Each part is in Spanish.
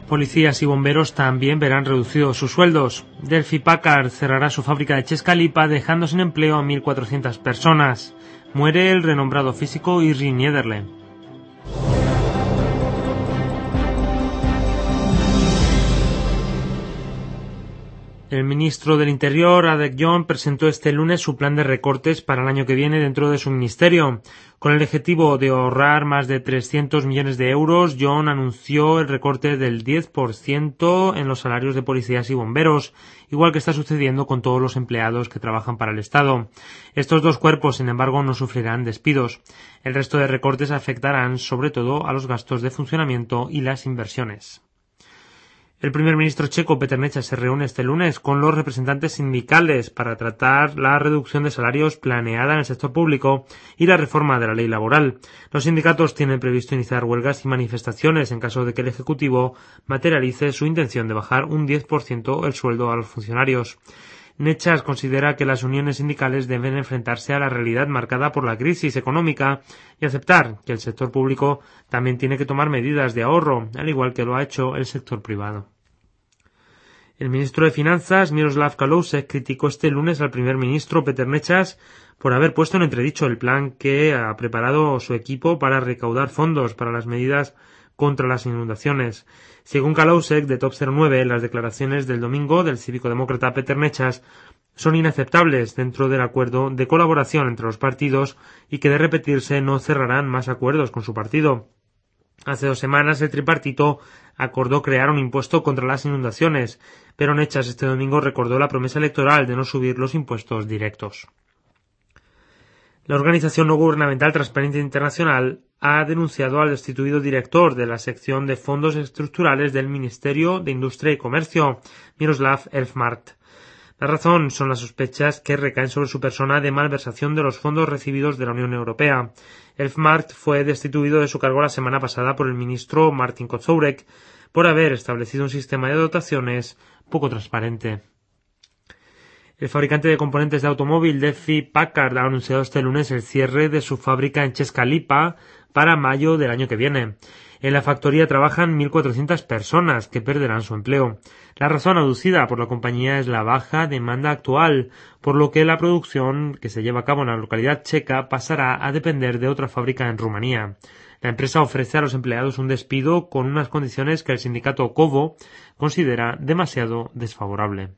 Policías y bomberos también verán reducidos sus sueldos. Delphi Packard cerrará su fábrica de Chescalipa dejando sin empleo a 1.400 personas. Muere el renombrado físico Irving Niederle. El ministro del Interior, Adek John, presentó este lunes su plan de recortes para el año que viene dentro de su ministerio. Con el objetivo de ahorrar más de 300 millones de euros, John anunció el recorte del 10% en los salarios de policías y bomberos, igual que está sucediendo con todos los empleados que trabajan para el Estado. Estos dos cuerpos, sin embargo, no sufrirán despidos. El resto de recortes afectarán sobre todo a los gastos de funcionamiento y las inversiones. El primer ministro checo Petr Nečas se reúne este lunes con los representantes sindicales para tratar la reducción de salarios planeada en el sector público y la reforma de la ley laboral. Los sindicatos tienen previsto iniciar huelgas y manifestaciones en caso de que el Ejecutivo materialice su intención de bajar un 10% el sueldo a los funcionarios. Nečas considera que las uniones sindicales deben enfrentarse a la realidad marcada por la crisis económica y aceptar que el sector público también tiene que tomar medidas de ahorro, al igual que lo ha hecho el sector privado. El ministro de Finanzas, Miroslav Kalousek, criticó este lunes al primer ministro Petr Nečas por haber puesto en entredicho el plan que ha preparado su equipo para recaudar fondos para las medidas contra las inundaciones. Según Kalousek, de Top 09, las declaraciones del domingo del cívico-demócrata Petr Nečas son inaceptables dentro del acuerdo de colaboración entre los partidos y que de repetirse no cerrarán más acuerdos con su partido. Hace 2 semanas el tripartito acordó crear un impuesto contra las inundaciones, pero Nečas este domingo recordó la promesa electoral de no subir los impuestos directos. La organización no gubernamental Transparencia Internacional ha denunciado al destituido director de la sección de fondos estructurales del Ministerio de Industria y Comercio, Miroslav Elfmark. La razón son las sospechas que recaen sobre su persona de malversación de los fondos recibidos de la Unión Europea. Elfmark fue destituido de su cargo la semana pasada por el ministro Martin Kocourek por haber establecido un sistema de dotaciones poco transparente. El fabricante de componentes de automóvil Delphi Packard ha anunciado este lunes el cierre de su fábrica en Chescalipa para mayo del año que viene. En la factoría trabajan 1.400 personas que perderán su empleo. La razón aducida por la compañía es la baja demanda actual, por lo que la producción que se lleva a cabo en la localidad checa pasará a depender de otra fábrica en Rumanía. La empresa ofrece a los empleados un despido con unas condiciones que el sindicato Covo considera demasiado desfavorable.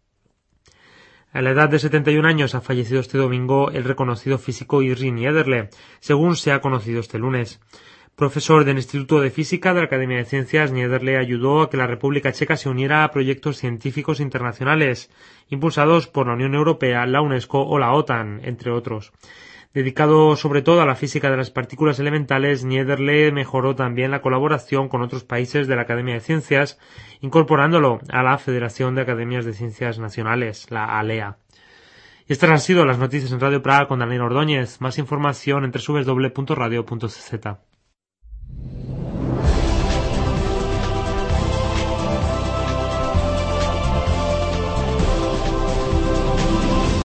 A la edad de 71 años ha fallecido este domingo el reconocido físico Irving Niederle, según se ha conocido este lunes. Profesor del Instituto de Física de la Academia de Ciencias, Niederle ayudó a que la República Checa se uniera a proyectos científicos internacionales, impulsados por la Unión Europea, la UNESCO o la OTAN, entre otros. Dedicado sobre todo a la física de las partículas elementales, Niederle mejoró también la colaboración con otros países de la Academia de Ciencias, incorporándolo a la Federación de Academias de Ciencias Nacionales, la ALEA. Y estas han sido las noticias en Radio Praga con Daniel Ordóñez. Más información en www.radio.cz.